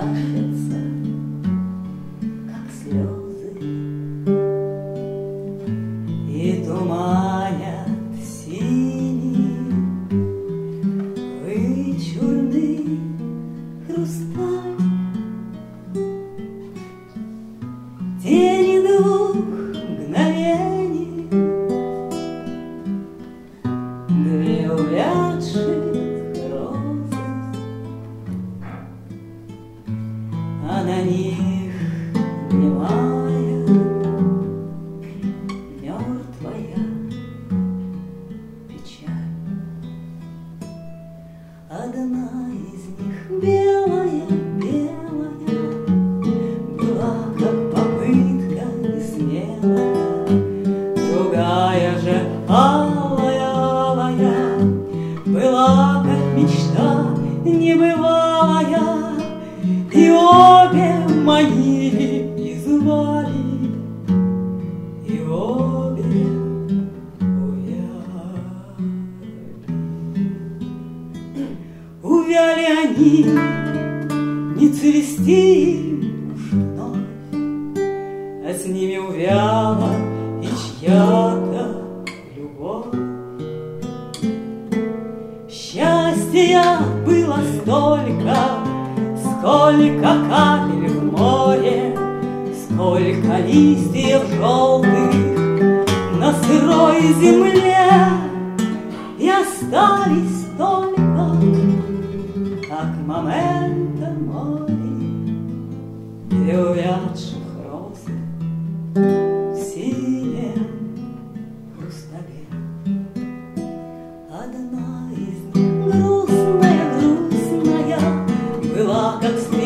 топчется, как слезы, и туманят синий вычурный хрусталь. Тени двух мгновений, две увядших розы, а на них немая мертвая печаль. Одна из них белая, белая, была как попытка несмелая, другая же алая, алая, была как мечта небывалая, и обе манили и звали, и обе увяли они, не цвести им уж вновь, а с ними увяла и чья-то любовь. Счастья было столько, сколько капель в море, сколько листьев желтых на сырой земле, и остались только как момента мори две увядших розы в синем хрустале. Одна из них грустная, грустная, была как